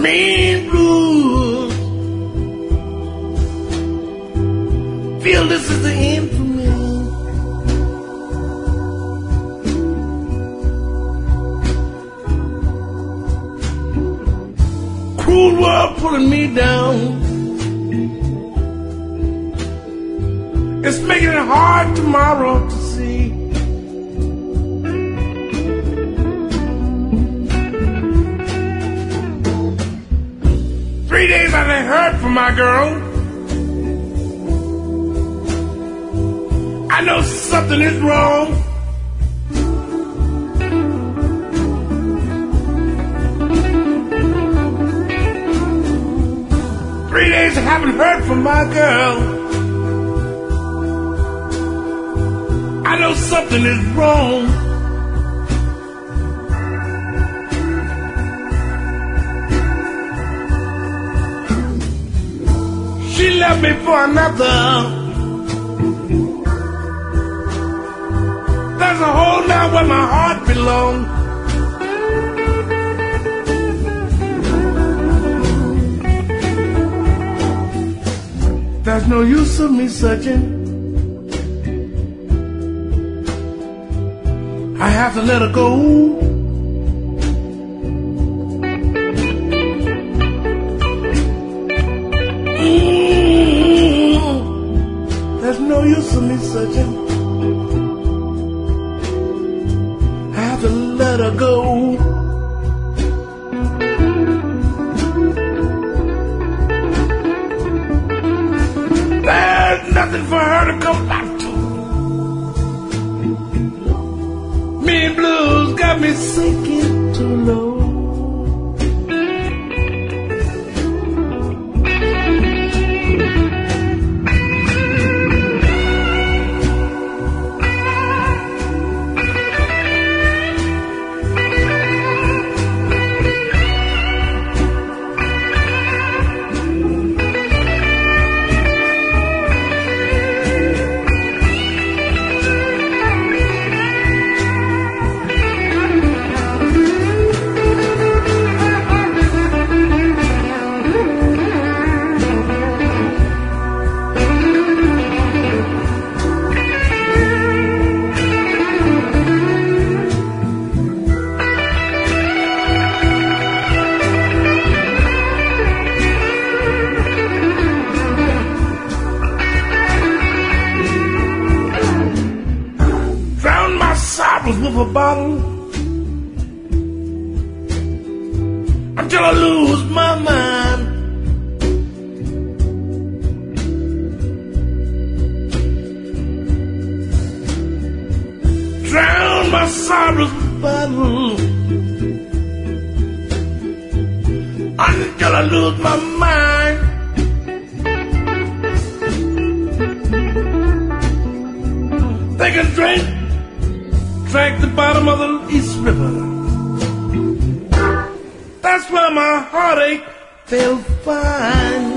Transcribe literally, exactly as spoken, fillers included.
mean blues. Feel this is the end for me. Cruel world pulling me down. It's making it hard tomorrow to see. Three days I ain't heard from my girl. I know something is wrong. Three days I haven't heard from my girl. I know something is wrong. She left me for another. There's a hole now where my heart belongs. There's no use of me searching. I have to let her go. Mm-hmm. There's no use of me searching. I have to let her go. There's nothing for her to come back to. Mean blues got me sinking too low. With a bottle until I lose my mind. Drown my sorrows with a bottle until I lose my mind. They can drink Drank the bottom of the East River. That's where my heartache felt fine.